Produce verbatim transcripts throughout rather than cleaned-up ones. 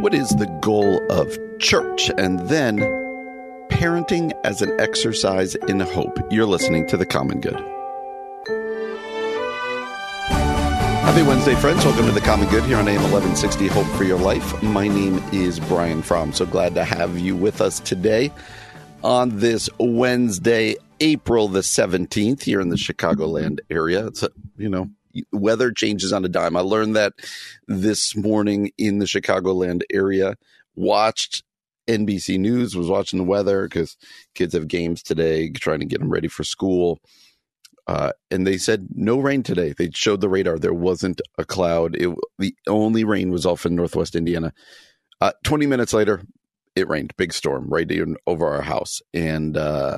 What is the goal of church? And then parenting as an exercise in hope. You're listening to The Common Good. Happy Wednesday, friends. Welcome to The Common Good here on A M eleven sixty, Hope for Your Life. My name is Brian Fromm. So glad to have you with us today on this Wednesday, April the seventeenth, here in the Chicagoland area. It's, a, you know, weather changes on a dime. I learned that this morning in the Chicagoland area. Watched N B C News, was watching the weather because kids have games today, trying to get them ready for school. Uh, and they said no rain today. They showed the radar. There wasn't a cloud. It, the only rain was off in northwest Indiana. Uh, twenty minutes later, it rained. Big storm right in, over our house. And uh,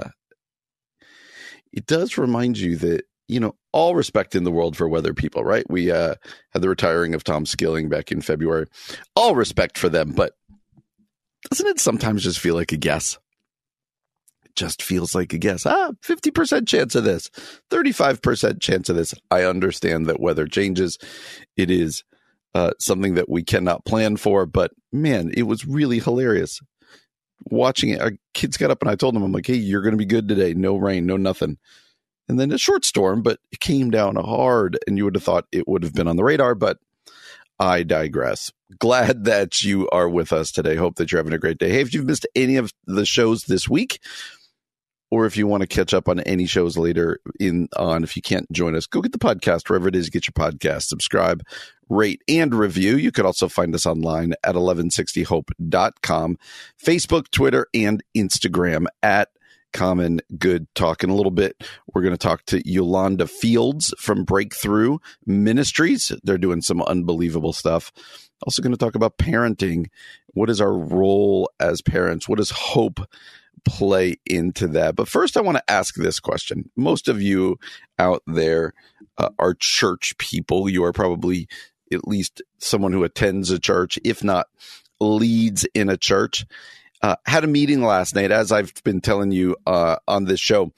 it does remind you that, you know, all respect in the world for weather people, right? We uh, had the retiring of Tom Skilling back in February. All respect for them, but doesn't it sometimes just feel like a guess? It just feels like a guess. Ah, fifty percent chance of this, thirty-five percent chance of this. I understand that weather changes. It is uh, something that we cannot plan for, but man, it was really hilarious. Watching it, our kids got up and I told them, I'm like, hey, you're going to be good today. No rain, no nothing. And then a short storm, but it came down hard, and you would have thought it would have been on the radar, but I digress. Glad that you are with us today. Hope that you're having a great day. Hey, if you've missed any of the shows this week, or if you want to catch up on any shows later in on, if you can't join us, go get the podcast wherever it is you get your podcast. Subscribe, rate, and review. You could also find us online at eleven sixty hope dot com, Facebook, Twitter, and Instagram at Common Good Talk. In a little bit, we're going to talk to Yolanda Fields from Breakthrough Ministries. They're doing some unbelievable stuff. Also going to talk about parenting. What is our role as parents? What does hope play into that? But first, I want to ask this question. Most of you out there uh, are church people. You are probably at least someone who attends a church, if not leads in a church. Uh, had a meeting last night, as I've been telling you uh, on this show.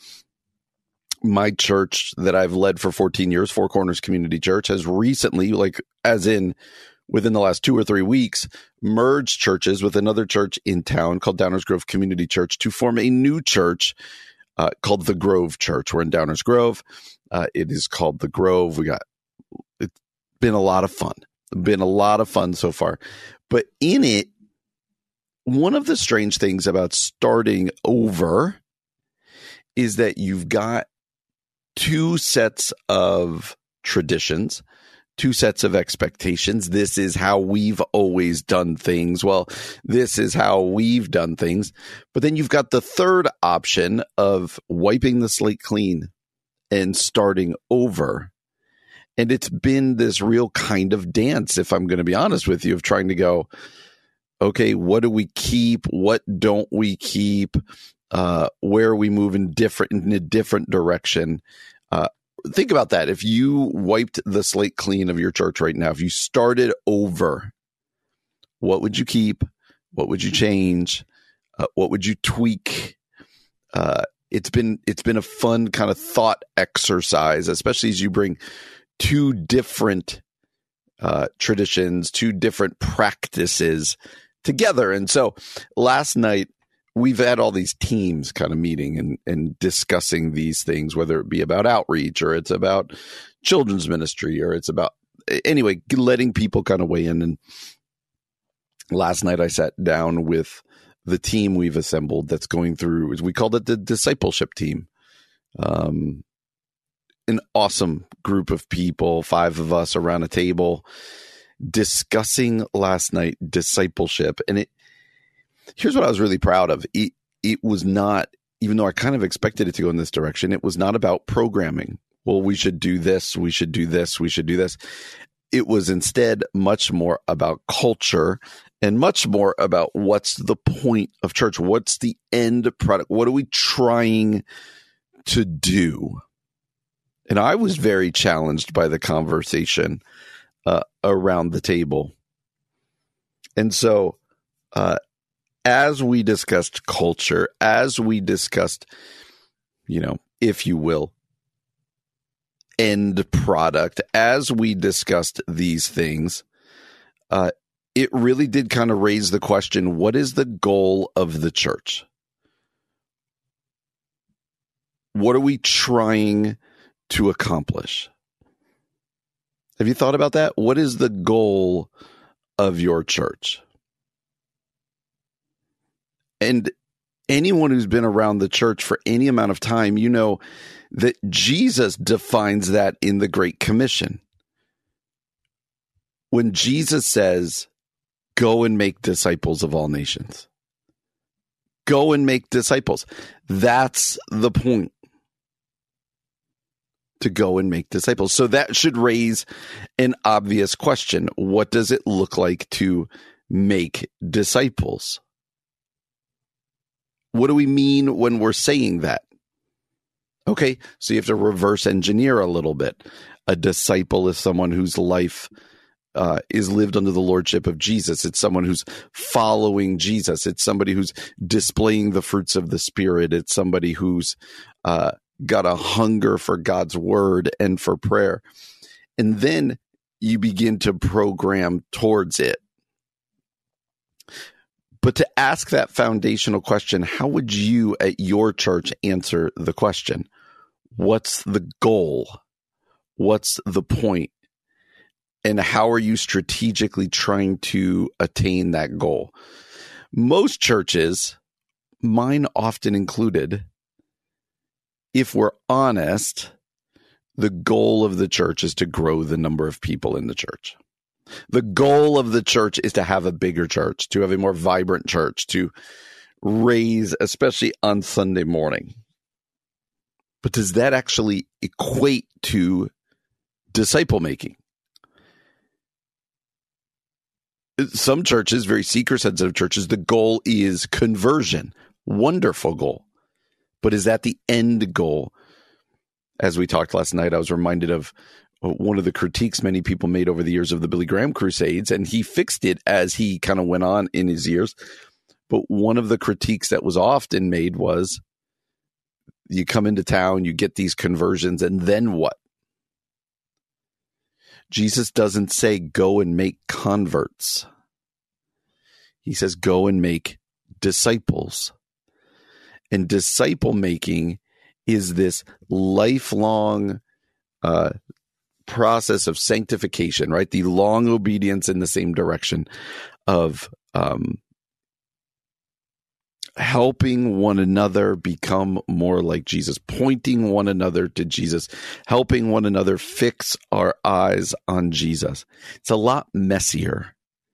My church that I've led for fourteen years, Four Corners Community Church, has recently, like as in within the last two or three weeks, merged churches with another church in town called Downers Grove Community Church to form a new church uh, called the Grove Church. We're in Downers Grove. Uh, it is called the Grove. We got, it's been a lot of fun. Been a lot of fun so far. But in it, one of the strange things about starting over is that you've got two sets of traditions, two sets of expectations. This is how we've always done things. Well, this is how we've done things. But then you've got the third option of wiping the slate clean and starting over. And it's been this real kind of dance, if I'm going to be honest with you, of trying to go, okay, what do we keep? What don't we keep? Uh, where are we moving different in a different direction? Uh, think about that. If you wiped the slate clean of your church right now, if you started over, what would you keep? What would you change? Uh, what would you tweak? Uh, it's been it's been a fun kind of thought exercise, especially as you bring two different uh, traditions, two different practices together. And so last night, we've had all these teams kind of meeting and, and discussing these things, whether it be about outreach or it's about children's ministry or it's about, anyway, letting people kind of weigh in. And last night I sat down with the team we've assembled that's going through, we called it the discipleship team. Um, an awesome group of people, five of us around a table, discussing last night discipleship. And it here's what I was really proud of. It, it was not, even though I kind of expected it to go in this direction, it was not about programming. Well, we should do this, we should do this, we should do this. It was instead much more about culture and much more about what's the point of church? What's the end product? What are we trying to do? And I was very challenged by the conversation uh, around the table. And so uh, as we discussed culture, as we discussed, you know, if you will, end product, as we discussed these things, uh, it really did kind of raise the question, what is the goal of the church? What are we trying to accomplish? Have you thought about that? What is the goal of your church? And anyone who's been around the church for any amount of time, you know that Jesus defines that in the Great Commission. When Jesus says, go and make disciples of all nations. Go and make disciples. That's the point. To go and make disciples. So that should raise an obvious question. What does it look like to make disciples? What do we mean when we're saying that? Okay, so you have to reverse engineer a little bit. A disciple is someone whose life uh, is lived under the lordship of Jesus. It's someone who's following Jesus. It's somebody who's displaying the fruits of the Spirit. It's somebody who's uh, got a hunger for God's word and for prayer. And then you begin to program towards it. But to ask that foundational question, how would you at your church answer the question? What's the goal? What's the point? And how are you strategically trying to attain that goal? Most churches, mine often included, if we're honest, the goal of the church is to grow the number of people in the church. The goal of the church is to have a bigger church, to have a more vibrant church, to raise, especially on Sunday morning. But does that actually equate to disciple making? Some churches, very seeker-sensitive churches, the goal is conversion. Wonderful goal. But is that the end goal? As we talked last night, I was reminded of one of the critiques many people made over the years of the Billy Graham Crusades, and he fixed it as he kind of went on in his years. But one of the critiques that was often made was, you come into town, you get these conversions, and then what? Jesus doesn't say go and make converts. He says go and make disciples. And disciple making is this lifelong uh, process of sanctification, right? The long obedience in the same direction of um, helping one another become more like Jesus, pointing one another to Jesus, helping one another fix our eyes on Jesus. It's a lot messier.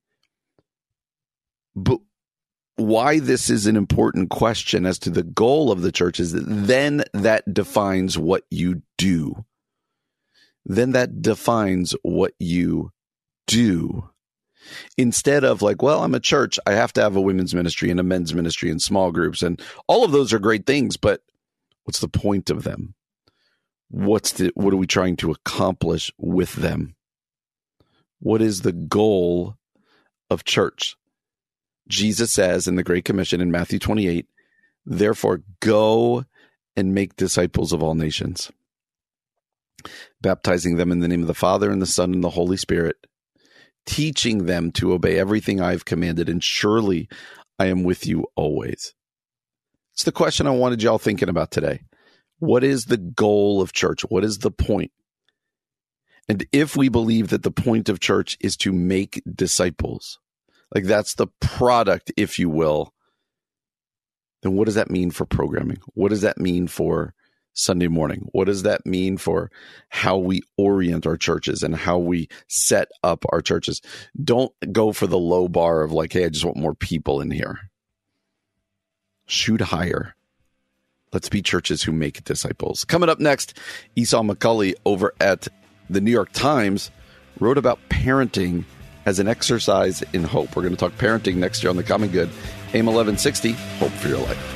But why this is an important question as to the goal of the church is that then that defines what you do. Then that defines what you do. Instead of like, well, I'm a church, I have to have a women's ministry and a men's ministry and small groups. And all of those are great things, but what's the point of them? What's the, what are we trying to accomplish with them? What is the goal of church? Jesus says in the Great Commission in Matthew twenty-eight, therefore go and make disciples of all nations, baptizing them in the name of the Father and the Son and the Holy Spirit, teaching them to obey everything I've commanded, and surely I am with you always. It's the question I wanted y'all thinking about today. What is the goal of church? What is the point? And if we believe that the point of church is to make disciples, like that's the product, if you will, then what does that mean for programming? What does that mean for Sunday morning? What does that mean for how we orient our churches and how we set up our churches? Don't go for the low bar of like, hey, I just want more people in here. Shoot higher. Let's be churches who make disciples. Coming up next, Esau McCulley over at the New York Times wrote about parenting as an exercise in hope. We're going to talk parenting next year on The Common Good. A M eleven sixty, Hope for Your Life.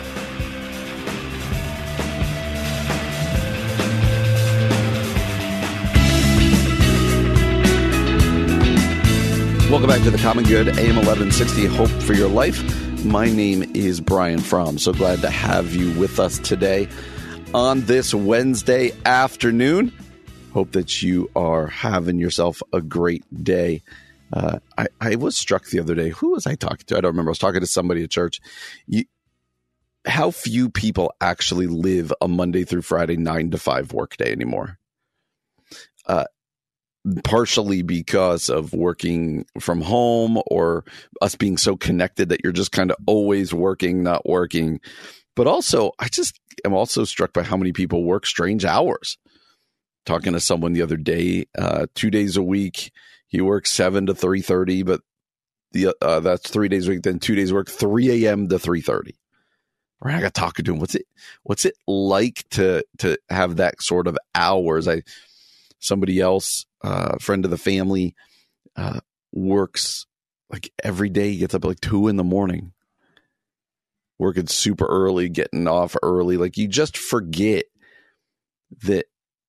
Welcome back to The Common Good, A M eleven sixty, Hope for Your Life. My name is Brian Fromm. So glad to have you with us today on this Wednesday afternoon. Hope that you are having yourself a great day. Uh, I, I was struck the other day. Who was I talking to? I don't remember. I was talking to somebody at church. You, how few people actually live a Monday through Friday nine to five workday anymore. Uh, partially because of working from home or us being so connected that you're just kind of always working, not working. But also, I just am also struck by how many people work strange hours. Talking to someone the other day, uh, two days a week, he works seven to three thirty, but the uh, that's three days a week. Then two days work, three a.m. to three thirty. Right, I got talking to him. What's it? What's it like to to have that sort of hours? I somebody else, a uh, friend of the family, uh, works like every day. He gets up at like two in the morning, working super early, getting off early. Like you just forget that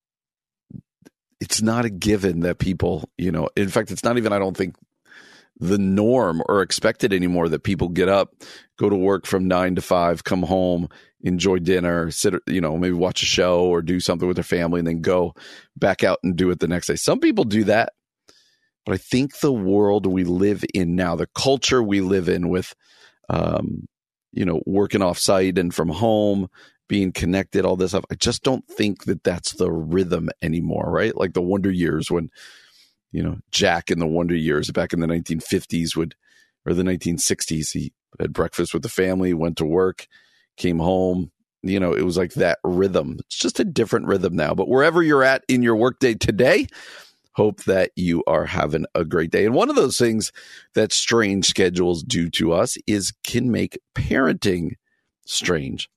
it's not a given that people, you know. In fact, it's not even. I don't think the norm or expected anymore that people get up, go to work from nine to five, come home, enjoy dinner, sit, you know, maybe watch a show or do something with their family and then go back out and do it the next day. Some people do that, but I think the world we live in now, the culture we live in with, um, you know, working off site and from home, being connected, all this stuff, I just don't think that that's the rhythm anymore, right? Like the Wonder Years when, you know, Jack in the Wonder Years back in the nineteen fifties would, or the nineteen sixties, he had breakfast with the family, went to work, came home. You know, it was like that rhythm. It's just a different rhythm now. But wherever you're at in your workday today, hope that you are having a great day. And one of those things that strange schedules do to us is can make parenting strange.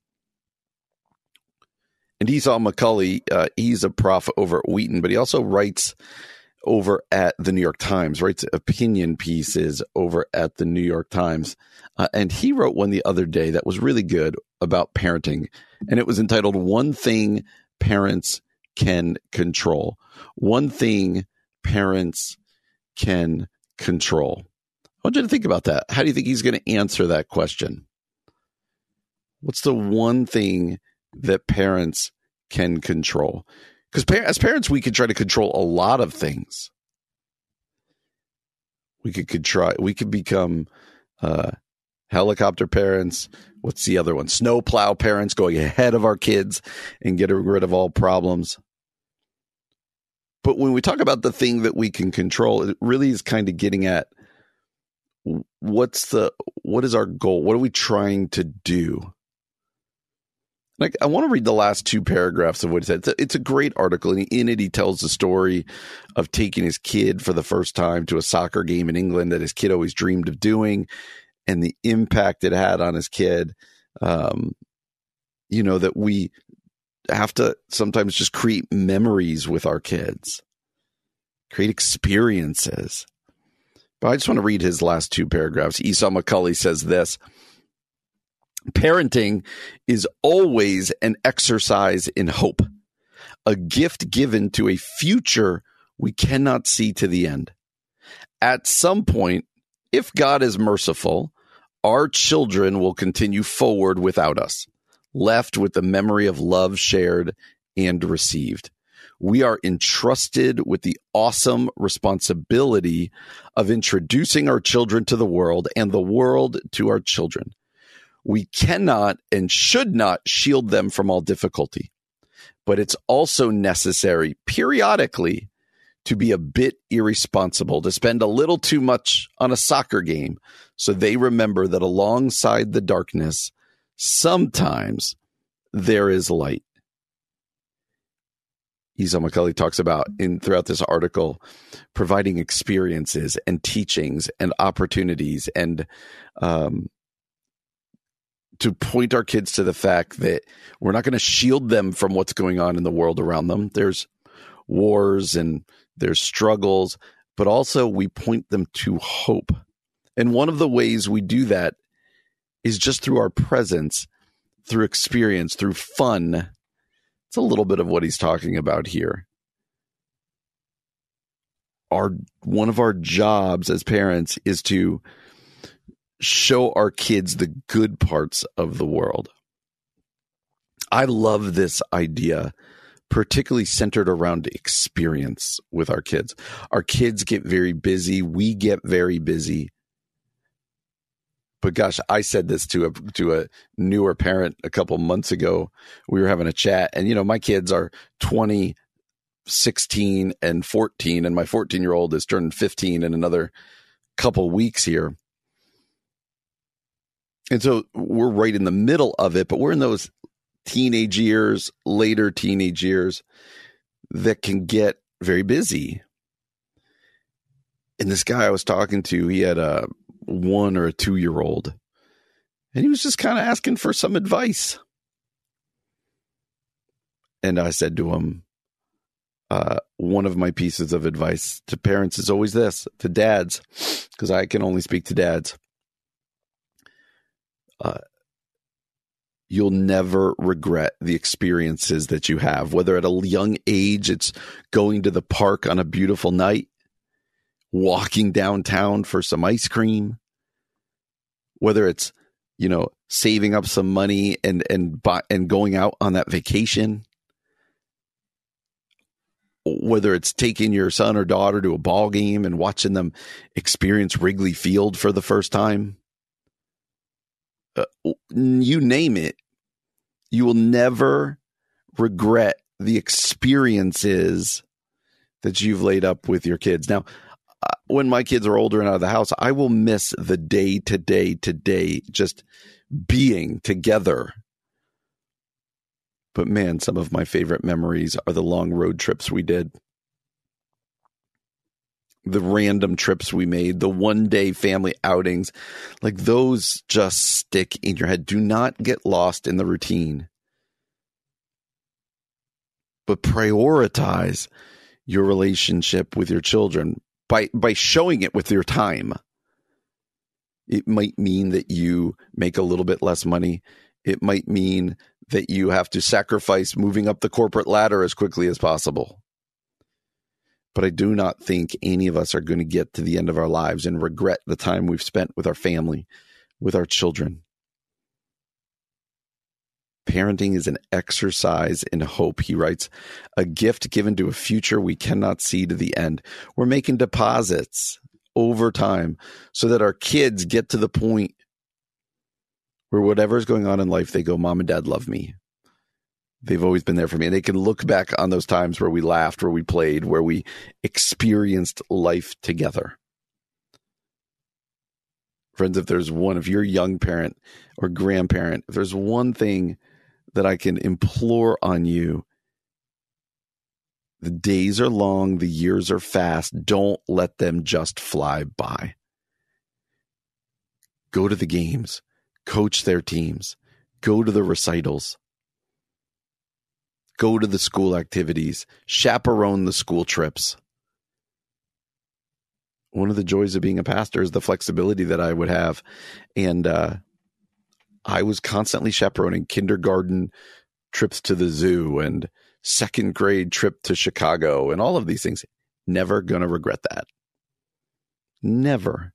And Esau McCaulley, uh, he's a prof over at Wheaton, but he also writes over at the New York Times, writes opinion pieces over at the New York Times. Uh, and he wrote one the other day that was really good about parenting. And it was entitled, One Thing Parents Can Control. One Thing Parents Can Control. I want you to think about that. How do you think he's going to answer that question? What's the one thing that parents can control? Because par- as parents, we could try to control a lot of things. We could, could try. We could become uh, helicopter parents. What's the other one? Snowplow parents, going ahead of our kids and getting rid of all problems. But when we talk about the thing that we can control, it really is kind of getting at what's the what is our goal? What are we trying to do? Like, I want to read the last two paragraphs of what he said. It's a, it's a great article, and in it he tells the story of taking his kid for the first time to a soccer game in England that his kid always dreamed of doing, and the impact it had on his kid. Um, you know, that we have to sometimes just create memories with our kids, create experiences. But I just want to read his last two paragraphs. Esau McCaulley says this: parenting is always an exercise in hope, a gift given to a future we cannot see to the end. At some point, if God is merciful, our children will continue forward without us, left with the memory of love shared and received. We are entrusted with the awesome responsibility of introducing our children to the world and the world to our children. We cannot and should not shield them from all difficulty, but it's also necessary periodically to be a bit irresponsible, to spend a little too much on a soccer game so they remember that alongside the darkness, sometimes there is light. Esau McCaulley talks about in throughout this article providing experiences and teachings and opportunities and um to point our kids to the fact that we're not going to shield them from what's going on in the world around them. There's wars and there's struggles, but also we point them to hope. And one of the ways we do that is just through our presence, through experience, through fun. It's a little bit of what he's talking about here. Our one of our jobs as parents is to show our kids the good parts of the world. I love this idea particularly centered around experience with our kids. Our kids get very busy. We get very busy. But gosh, I said this to a to a newer parent a couple months ago. We were having a chat, and you know, my kids are twenty, sixteen, and fourteen, and my fourteen-year-old is turning fifteen in another couple weeks here. And so we're right in the middle of it, but we're in those teenage years, later teenage years that can get very busy. And this guy I was talking to, he had a one or a two-year-old, and he was just kind of asking for some advice. And I said to him, uh, one of my pieces of advice to parents is always this, to dads, because I can only speak to dads. Uh, you'll never regret the experiences that you have, whether at a young age, it's going to the park on a beautiful night, walking downtown for some ice cream, whether it's, you know, saving up some money and, and, and going out on that vacation, whether it's taking your son or daughter to a ball game and watching them experience Wrigley Field for the first time. Uh, you name it, you will never regret the experiences that you've laid up with your kids. Now, uh, when my kids are older and out of the house, I will miss the day to day to day, just being together. But man, some of my favorite memories are the long road trips we did. The random trips we made, the one day family outings, like those just stick in your head. Do not get lost in the routine, but prioritize your relationship with your children by, by showing it with your time. It might mean that you make a little bit less money. It might mean that you have to sacrifice moving up the corporate ladder as quickly as possible. But I do not think any of us are going to get to the end of our lives and regret the time we've spent with our family, with our children. Parenting is an exercise in hope, he writes, a gift given to a future we cannot see to the end. We're making deposits over time so that our kids get to the point where whatever's going on in life, they go, Mom and Dad love me. They've always been there for me. And they can look back on those times where we laughed, where we played, where we experienced life together. Friends, if there's one, if you're a young parent or grandparent, if there's one thing that I can implore on you, the days are long, the years are fast. Don't let them just fly by. Go to the games, coach their teams, go to the recitals. Go to the school activities, chaperone the school trips. One of the joys of being a pastor is the flexibility that I would have. And uh, I was constantly chaperoning kindergarten trips to the zoo and second grade trip to Chicago and all of these things. Never going to regret that. Never.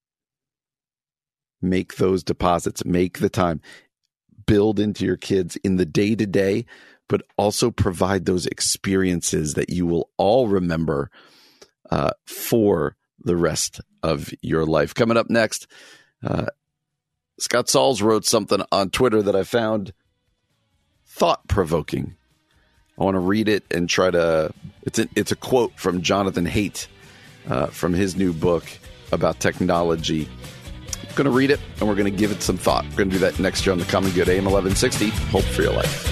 Make those deposits. Make the time. Build into your kids in the day-to-day, but also provide those experiences that you will all remember uh, for the rest of your life. Coming up next, uh, Scott Sauls wrote something on Twitter that I found thought-provoking. I want to read it and try to, it's a, it's a quote from Jonathan Haidt uh, from his new book about technology. I'm going to read it and we're going to give it some thought. We're going to do that next year on The Common Good, A M eleven sixty, Hope for Your Life.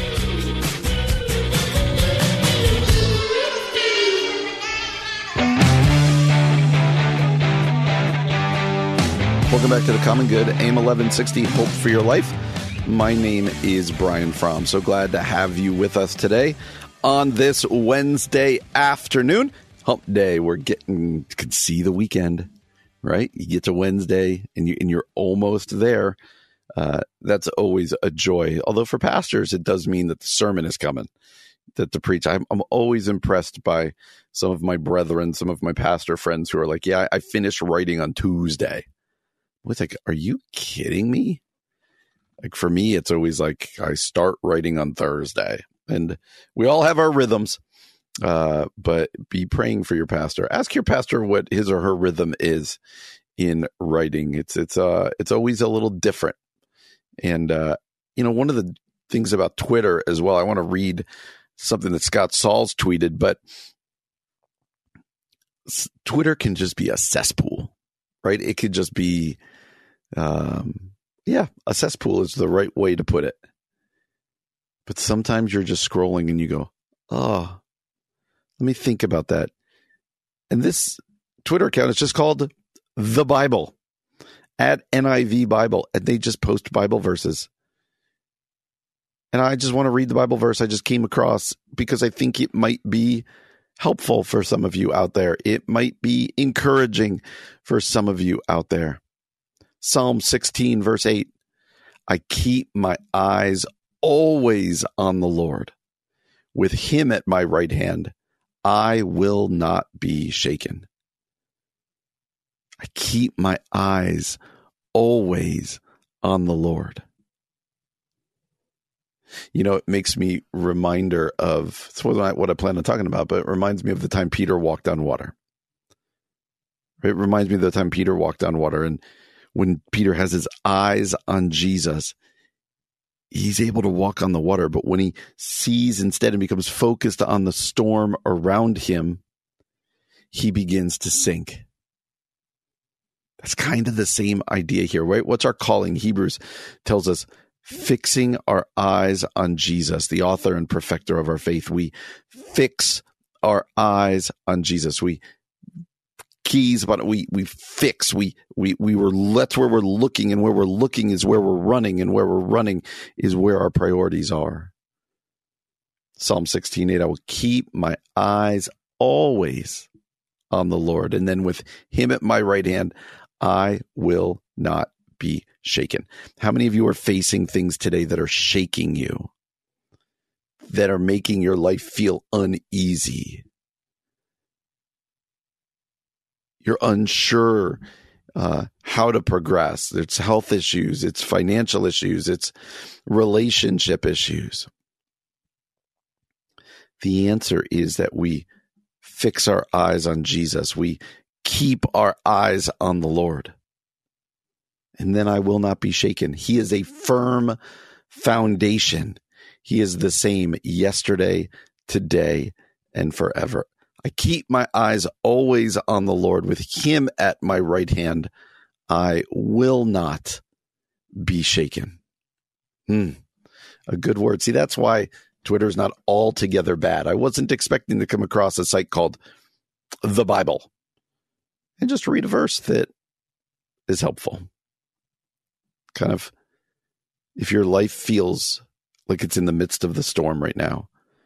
Welcome back to The Common Good, A M eleven sixty, Hope for Your Life. My name is Brian Fromm. So glad to have you with us today on this Wednesday afternoon. Hump day. We're getting, you can see the weekend, right? You get to Wednesday and, you, and you're almost there. Uh, that's always a joy. Although for pastors, it does mean that the sermon is coming, that to preach. I'm, I'm always impressed by some of my brethren, some of my pastor friends who are like, yeah, I, I finished writing on Tuesday. I was like, are you kidding me? Like for me, it's always like I start writing on Thursday And we all have our rhythms, uh, but be praying for your pastor. Ask your pastor what his or her rhythm is in writing. It's it's uh it's always a little different. And uh, you know, one of the things about Twitter as well, I want to read something that Scott Sauls tweeted, but Twitter can just be a cesspool, right? It could just be, um, yeah, a cesspool is the right way to put it. But sometimes you're just scrolling and you go, oh, let me think about that. And this Twitter account is just called The Bible, at N I V Bible, and they just post Bible verses. And I just want to read the Bible verse I just came across because I think it might be helpful for some of you out there. It might be encouraging for some of you out there. Psalm sixteen, verse eight. I keep my eyes always on the Lord. With him at my right hand, I will not be shaken. I keep my eyes always on the Lord. You know, it makes me reminder of, it's not what I plan on talking about, but it reminds me of the time Peter walked on water. It reminds me of the time Peter walked on water. And when Peter has his eyes on Jesus, he's able to walk on the water. But when he sees instead and becomes focused on the storm around him, he begins to sink. That's kind of the same idea here, right? What's our calling? Hebrews tells us, fixing our eyes on Jesus, the author and perfecter of our faith. We fix our eyes on Jesus. We keys, but we we fix. We we we were that's where we're looking, and where we're looking is where we're running, and where we're running is where our priorities are. Psalm sixteen eight. I will keep my eyes always on the Lord, and then with him at my right hand, I will not be shaken. How many of you are facing things today that are shaking you, that are making your life feel uneasy? You're unsure uh, how to progress. It's health issues, it's financial issues, it's relationship issues. The answer is that we fix our eyes on Jesus. We keep our eyes on the Lord. And then I will not be shaken. He is a firm foundation. He is the same yesterday, today, and forever. I keep my eyes always on the Lord. With him at my right hand, I will not be shaken. Hmm. A good word. See, that's why Twitter is not altogether bad. I wasn't expecting to come across a site called The Bible and just read a verse that is helpful. Kind of, if your life feels like it's in the midst of the storm right now,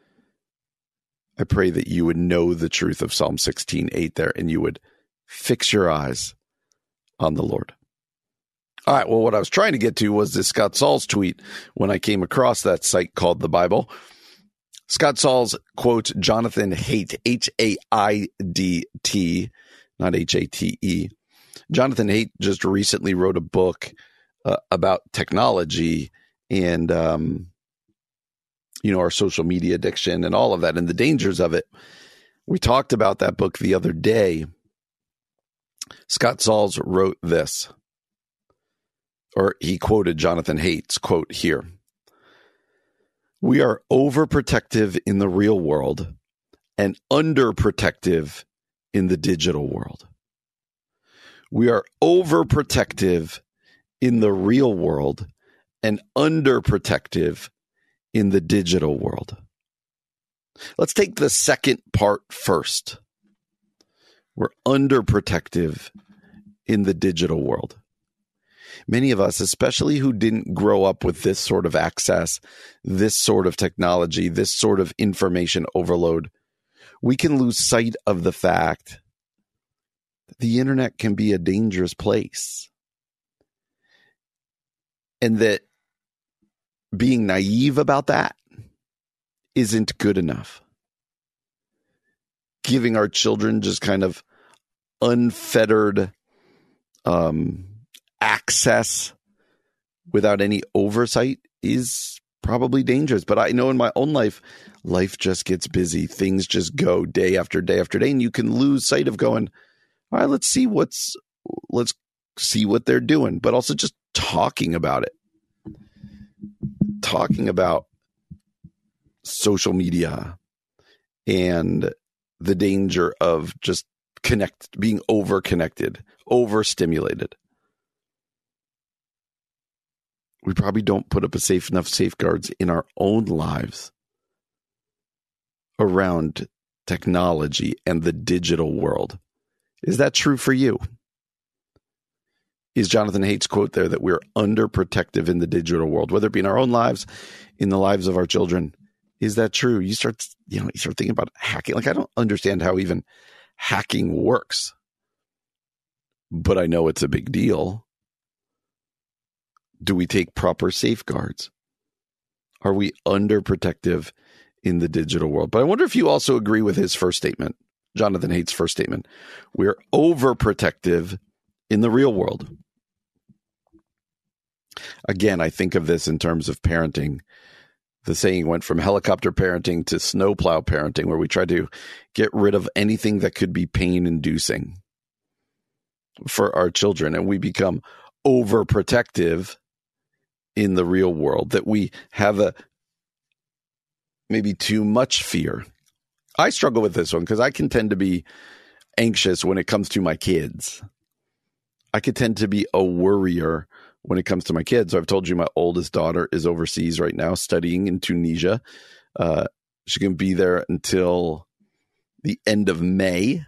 I pray that you would know the truth of Psalm sixteen eight there, and you would fix your eyes on the Lord. All right, well, what I was trying to get to was this Scott Sauls tweet when I came across that site called The Bible. Scott Sauls quotes Jonathan Haidt, H A I D T, not H A T E. Jonathan Haidt just recently wrote a book uh, about technology and, um, you know, our social media addiction and all of that and the dangers of it. We talked about that book the other day. Scott Sauls wrote this, or he quoted Jonathan Haidt's quote here. We are overprotective in the real world and underprotective in the digital world. We are overprotective in the real world and underprotective in the digital world. Let's take the second part first. We're underprotective in the digital world. Many of us, especially who didn't grow up with this sort of access, this sort of technology, this sort of information overload, we can lose sight of the fact that the internet can be a dangerous place. And that being naive about that isn't good enough. Giving our children just kind of unfettered um, access without any oversight is probably dangerous. But I know in my own life, life just gets busy. Things just go day after day after day. And you can lose sight of going, all right, let's see what's, let's see what they're doing. But also just talking about it. Talking about social media and the danger of just connect, being over-connected, overstimulated. We probably don't put up a safe enough safeguards in our own lives around technology and the digital world. Is that true for you? Is Jonathan Haidt's quote there that we're underprotective in the digital world, whether it be in our own lives, in the lives of our children? Is that true? You start, you know, you start thinking about hacking. Like, I don't understand how even hacking works, but I know it's a big deal. Do we take proper safeguards? Are we underprotective in the digital world? But I wonder if you also agree with his first statement, Jonathan Haidt's first statement. We're overprotective in the real world. Again, I think of this in terms of parenting. The saying went from helicopter parenting to snowplow parenting, where we try to get rid of anything that could be pain-inducing for our children. And we become overprotective in the real world, that we have a maybe too much fear. I struggle with this one because I can tend to be anxious when it comes to my kids. I could tend to be a worrier when it comes to my kids. So I've told you my oldest daughter is overseas right now studying in Tunisia. Uh, she can be there until the end of May.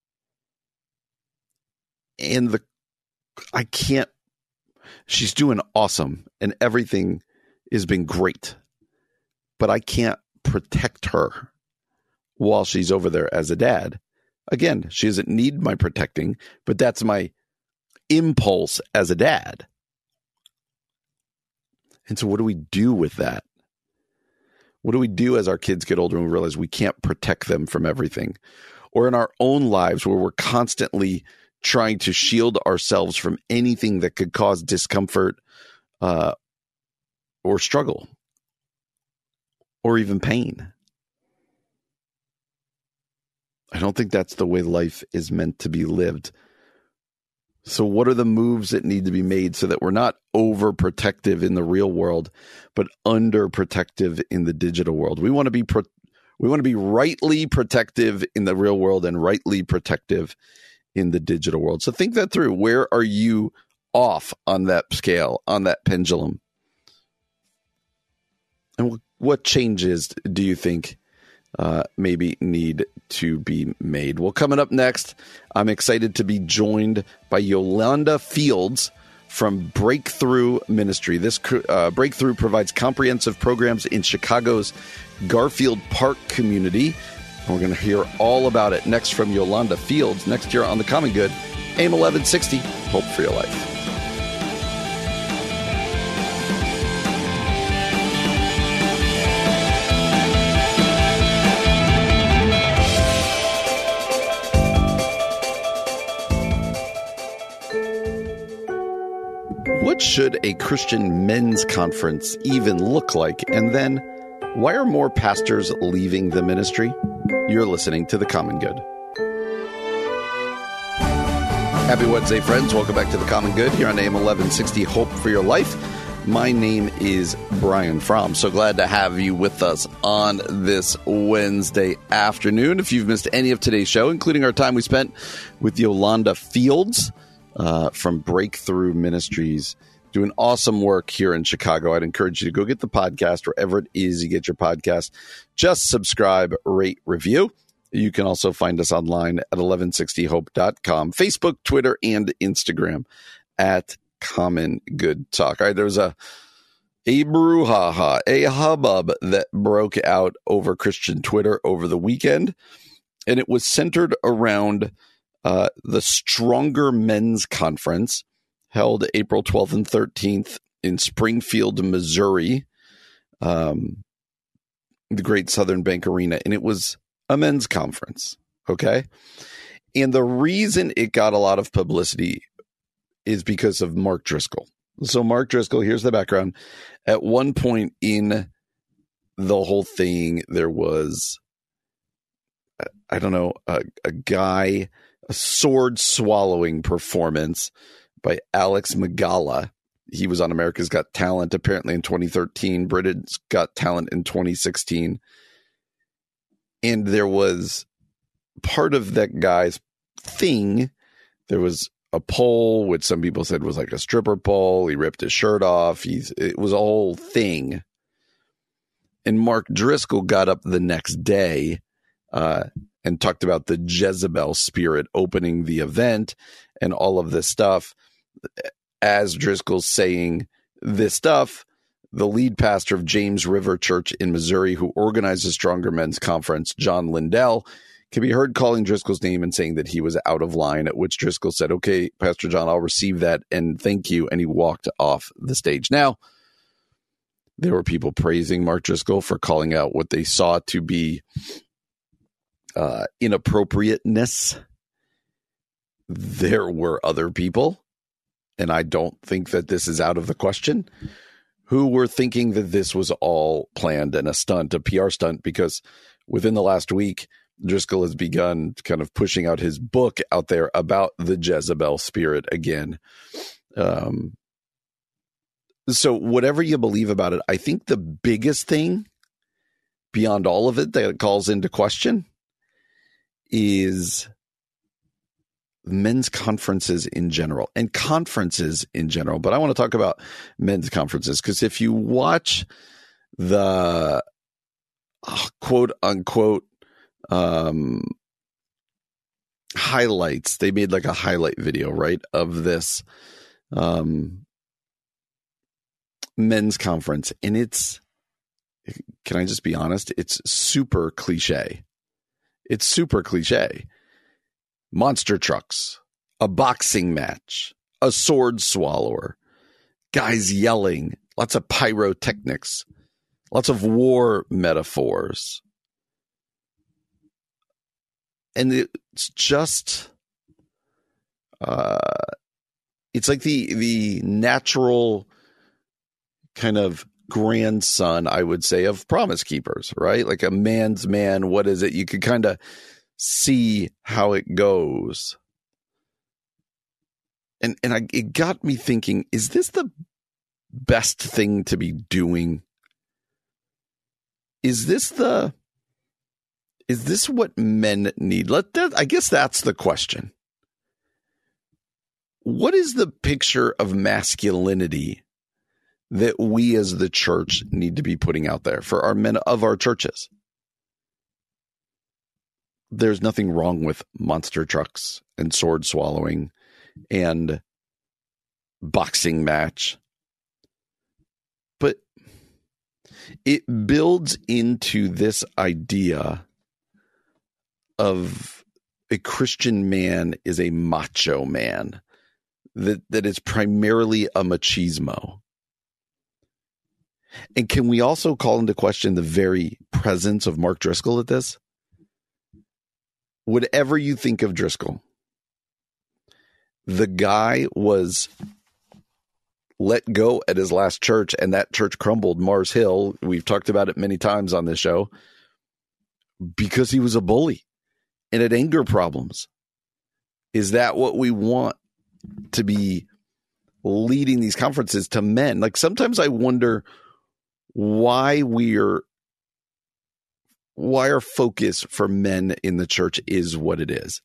And the I can't, she's doing awesome and everything has been great, but I can't protect her while she's over there as a dad. Again, she doesn't need my protecting, but that's my impulse as a dad. And so what do we do with that? What do we do as our kids get older and we realize we can't protect them from everything? Or in our own lives where we're constantly trying to shield ourselves from anything that could cause discomfort uh, or struggle or even pain. I don't think that's the way life is meant to be lived. So what are the moves that need to be made so that we're not overprotective in the real world, but underprotective in the digital world? We want to be pro- we want to be rightly protective in the real world and rightly protective in the digital world. So think that through. Where are you off on that scale, on that pendulum? And what changes do you think uh, maybe need to be made? Well, coming up next, I'm excited to be joined by Yolanda Fields from Breakthrough Ministry. This uh, Breakthrough provides comprehensive programs in Chicago's Garfield Park community. And we're going to hear all about it next from Yolanda Fields, next year on The Common Good, A M eleven sixty, Hope for Your Life. What should a Christian men's conference even look like? And then, why are more pastors leaving the ministry? You're listening to The Common Good. Happy Wednesday, friends. Welcome back to The Common Good here on A M eleven sixty, Hope for Your Life. My name is Brian Fromm. So glad to have you with us on this Wednesday afternoon. If you've missed any of today's show, including our time we spent with Yolanda Fields, Uh, from Breakthrough Ministries, doing awesome work here in Chicago. I'd encourage you to go get the podcast wherever it is you get your podcast. Just subscribe, rate, review. You can also find us online at eleven sixty hope dot com, Facebook, Twitter, and Instagram at Common Good Talk. All right, there was a, a brouhaha, a hubbub that broke out over Christian Twitter over the weekend, and it was centered around Uh, the Stronger Men's Conference, held April twelfth and thirteenth in Springfield, Missouri, um, the Great Southern Bank Arena. And it was a men's conference, okay? And the reason it got a lot of publicity is because of Mark Driscoll. So Mark Driscoll, here's the background. At one point in the whole thing, there was, I don't know, a, a guy, a sword swallowing performance by Alex Magala. He was on America's Got Talent apparently in twenty thirteen, Britain's Got Talent in twenty sixteen. And there was part of that guy's thing. There was a pole, which some people said was like a stripper pole. He ripped his shirt off. He's, it was a whole thing. And Mark Driscoll got up the next day uh, and talked about the Jezebel spirit opening the event and all of this stuff. As Driscoll's saying this stuff, the lead pastor of James River Church in Missouri, who organizes Stronger Men's Conference, John Lindell, can be heard calling Driscoll's name and saying that he was out of line, at which Driscoll said, "Okay, Pastor John, I'll receive that and thank you." And he walked off the stage. Now, there were people praising Mark Driscoll for calling out what they saw to be uh, inappropriateness. There were other people, and I don't think that this is out of the question, who were thinking that this was all planned and a stunt, a P R stunt, because within the last week, Driscoll has begun kind of pushing out his book out there about the Jezebel spirit again. Um, so whatever you believe about it, I think the biggest thing beyond all of it that it calls into question is men's conferences in general and conferences in general. But I want to talk about men's conferences because if you watch the uh, quote unquote um, highlights, they made like a highlight video, right, of this um, men's conference. And it's, can I just be honest? It's super cliche. It's super cliche. Monster trucks, a boxing match, a sword swallower, guys yelling, lots of pyrotechnics, lots of war metaphors. And it's just, uh, it's like the the natural kind of grandson, I would say, of Promise Keepers, right? Like a man's man. What is it? You could kind of see how it goes. And and I, it got me thinking, is this the best thing to be doing? Is this the is this what men need? Let that, I guess that's the question. What is the picture of masculinity that we as the church need to be putting out there for our men of our churches? There's nothing wrong with monster trucks and sword swallowing and boxing match, but it builds into this idea of a Christian man is a macho man, that, that is primarily a machismo. And can we also call into question the very presence of Mark Driscoll at this? Whatever you think of Driscoll, the guy was let go at his last church, and that church crumbled, Mars Hill. We've talked about it many times on this show, because he was a bully and had anger problems. Is that what we want to be leading these conferences to men? Like sometimes I wonder why we're why our focus for men in the church is what it is.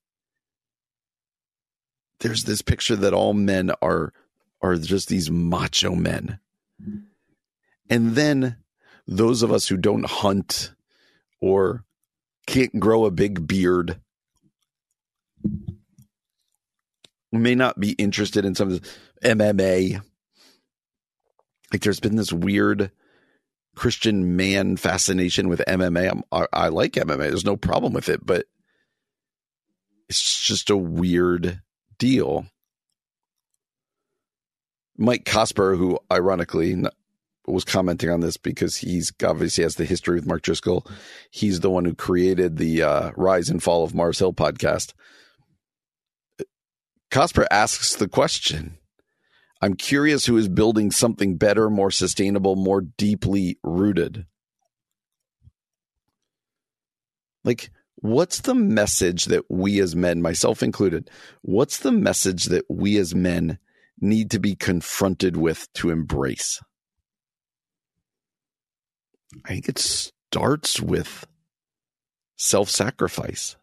There's this picture that all men are are just these macho men. And then those of us who don't hunt or can't grow a big beard may not be interested in some of this M M A. Like there's been this weird Christian man fascination with M M A. I'm, I, I like M M A. There's no problem with it, but it's just a weird deal. Mike Cosper, who ironically was commenting on this because he's obviously has the history with Mark Driscoll. He's the one who created the uh, Rise and Fall of Mars Hill podcast. Cosper asks the question, I'm curious who is building something better, more sustainable, more deeply rooted. Like, what's the message that we as men, myself included, what's the message that we as men need to be confronted with to embrace? I think it starts with self-sacrifice.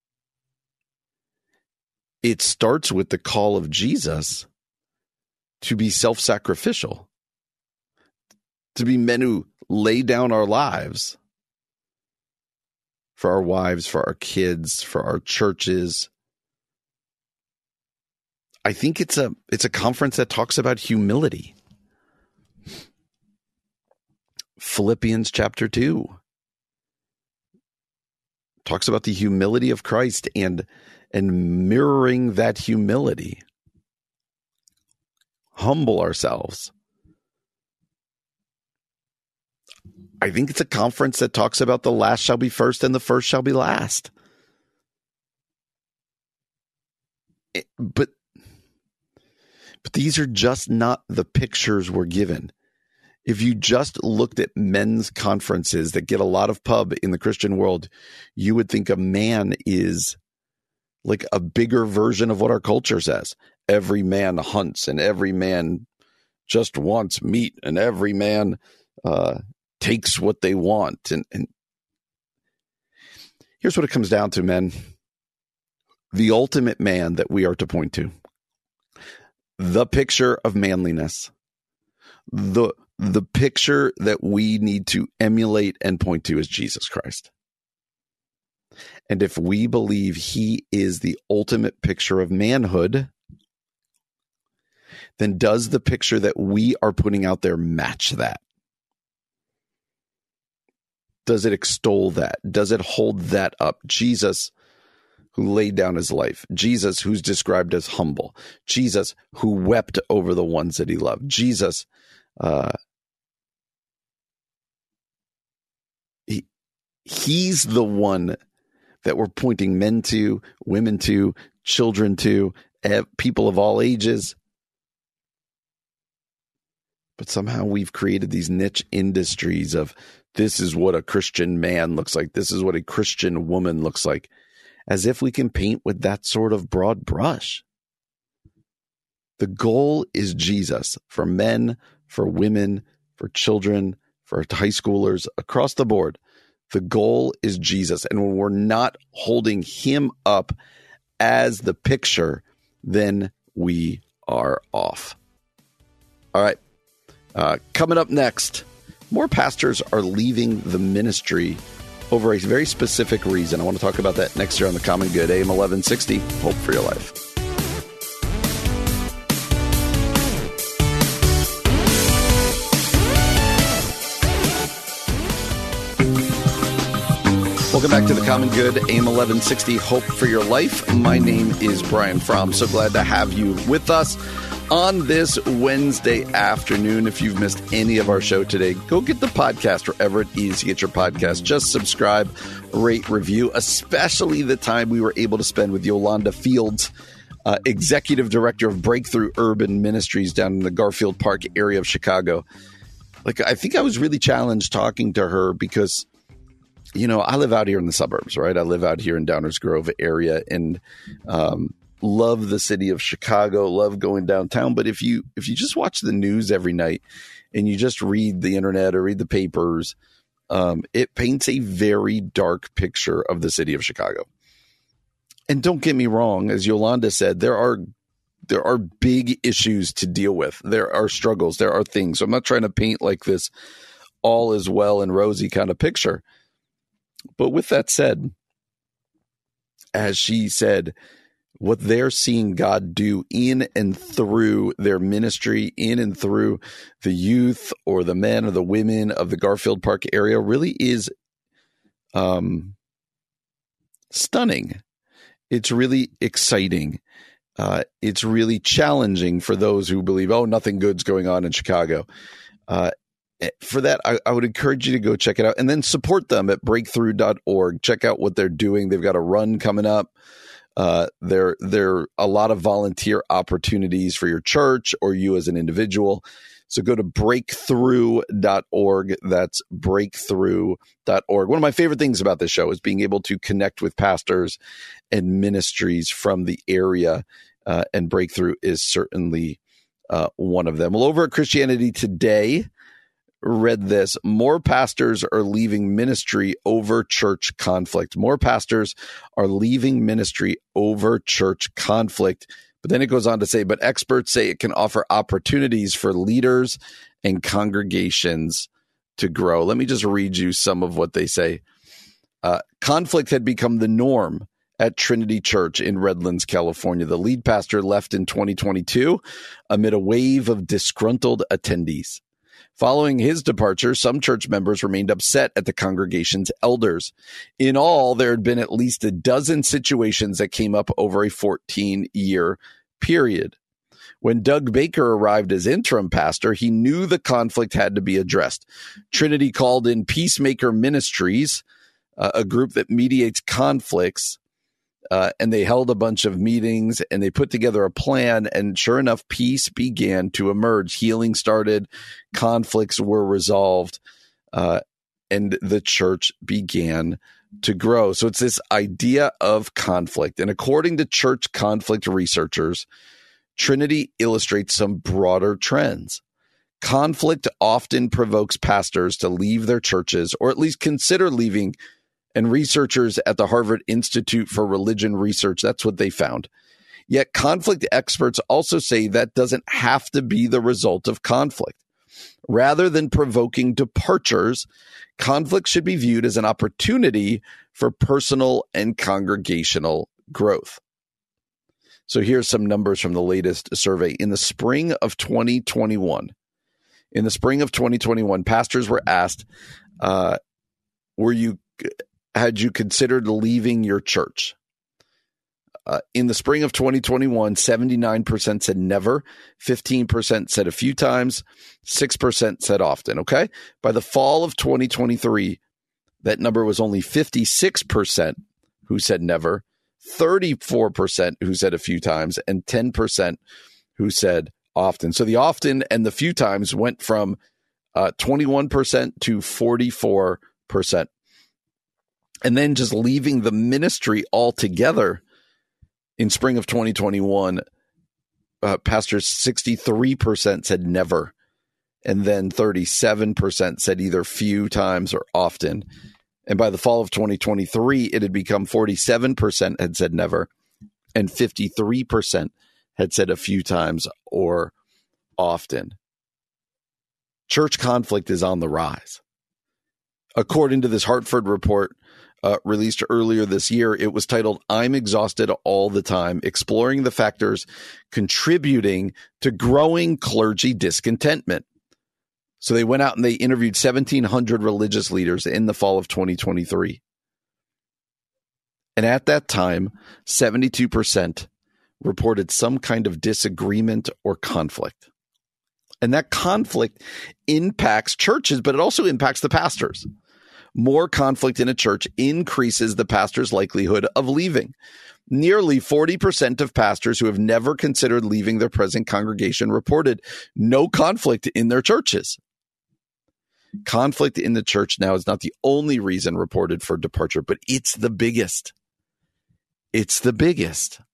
It starts with the call of Jesus to be self-sacrificial, to be men who lay down our lives for our wives, for our kids, for our churches. I think it's a it's a conference that talks about humility. Philippians chapter two talks about the humility of Christ and and mirroring that humility. Humble ourselves. I think it's a conference that talks about the last shall be first and the first shall be last. It, but, but these are just not the pictures we're given. If you just looked at men's conferences that get a lot of pub in the Christian world, you would think a man is like a bigger version of what our culture says. Every man hunts and every man just wants meat and every man uh, takes what they want. And, and here's what it comes down to, men. The ultimate man that we are to point to, the picture of manliness, the the picture that we need to emulate and point to is Jesus Christ. And if we believe he is the ultimate picture of manhood, then does the picture that we are putting out there match that? Does it extol that? Does it hold that up? Jesus, who laid down his life. Jesus, who's described as humble. Jesus, who wept over the ones that he loved. Jesus, uh, he, he's the one that we're pointing men to, women to, children to, people of all ages. But somehow we've created these niche industries of this is what a Christian man looks like. This is what a Christian woman looks like, as if we can paint with that sort of broad brush. The goal is Jesus for men, for women, for children, for high schoolers, across the board. The goal is Jesus. And when we're not holding him up as the picture, then we are off. All right. Uh, coming up next, more pastors are leaving the ministry over a very specific reason. I want to talk about that next year on The Common Good. A M eleven sixty, Hope for Your Life. Welcome back to The Common Good, A M eleven sixty, Hope for Your Life. My name is Brian Fromm. So glad to have you with us on this Wednesday afternoon. If you've missed any of our show today, go get the podcast wherever it is you get your podcast. Just subscribe, rate, review, especially the time we were able to spend with Yolanda Fields, uh, Executive Director of Breakthrough Urban Ministries down in the Garfield Park area of Chicago. Like, I think I was really challenged talking to her because, you know, I live out here in the suburbs, right? I live out here in Downers Grove area and um, love the city of Chicago, love going downtown. But if you if you just watch the news every night and you just read the internet or read the papers, um, it paints a very dark picture of the city of Chicago. And don't get me wrong, as Yolanda said, there are there are big issues to deal with. There are struggles. There are things. So I'm not trying to paint like this all is well and rosy kind of picture. But with that said, as she said, what they're seeing God do in and through their ministry, in and through the youth or the men or the women of the Garfield Park area really is um, stunning. It's really exciting. Uh, it's really challenging for those who believe, oh, nothing good's going on in Chicago. Uh, For that, I, I would encourage you to go check it out and then support them at breakthrough dot org. Check out what they're doing. They've got a run coming up Uh, there, there are a lot of volunteer opportunities for your church or you as an individual. So go to breakthrough dot org. That's breakthrough dot org. One of my favorite things about this show is being able to connect with pastors and ministries from the area, uh, and Breakthrough is certainly uh, one of them. Well, over at Christianity Today, read this: more pastors are leaving ministry over church conflict. More pastors are leaving ministry over church conflict. But then it goes on to say, but experts say it can offer opportunities for leaders and congregations to grow. Let me just read you some of what they say. Uh, conflict had become the norm at Trinity Church in Redlands, California. The lead pastor left in twenty twenty-two amid a wave of disgruntled attendees. Following his departure, some church members remained upset at the congregation's elders. In all, there had been at least a dozen situations that came up over a fourteen-year period. When Doug Baker arrived as interim pastor, he knew the conflict had to be addressed. Trinity called in Peacemaker Ministries, uh, a group that mediates conflicts, Uh, and they held a bunch of meetings and they put together a plan. And sure enough, peace began to emerge. Healing started. Conflicts were resolved. Uh, and the church began to grow. So it's this idea of conflict. And according to church conflict researchers, Trinity illustrates some broader trends. Conflict often provokes pastors to leave their churches, or at least consider leaving. And researchers at the Harvard Institute for Religion Research, that's what they found. Yet conflict experts also say that doesn't have to be the result of conflict. Rather than provoking departures, conflict should be viewed as an opportunity for personal and congregational growth. So here's some numbers from the latest survey. In the spring of twenty twenty-one, in the spring of twenty twenty-one, pastors were asked, uh, were you... had you considered leaving your church? Uh, in the spring of twenty twenty-one, seventy-nine percent said never, fifteen percent said a few times, six percent said often, okay? By the fall of twenty twenty-three, that number was only fifty-six percent who said never, thirty-four percent who said a few times, and ten percent who said often. So the often and the few times went from uh, twenty-one percent to forty-four percent. And then just leaving the ministry altogether in spring of twenty twenty-one, uh, pastors sixty-three percent said never. And then thirty-seven percent said either few times or often. And by the fall of twenty twenty-three, it had become forty-seven percent had said never. And fifty-three percent had said a few times or often. Church conflict is on the rise. According to this Hartford report, Uh, released earlier this year, it was titled, "I'm Exhausted All the Time, Exploring the Factors Contributing to Growing Clergy Discontentment." So they went out and they interviewed seventeen hundred religious leaders in the fall of twenty twenty-three. And at that time, seventy-two percent reported some kind of disagreement or conflict. And that conflict impacts churches, but it also impacts the pastors. More conflict in a church increases the pastor's likelihood of leaving. Nearly forty percent of pastors who have never considered leaving their present congregation reported no conflict in their churches. Conflict in the church now is not the only reason reported for departure, but it's the biggest. It's the biggest.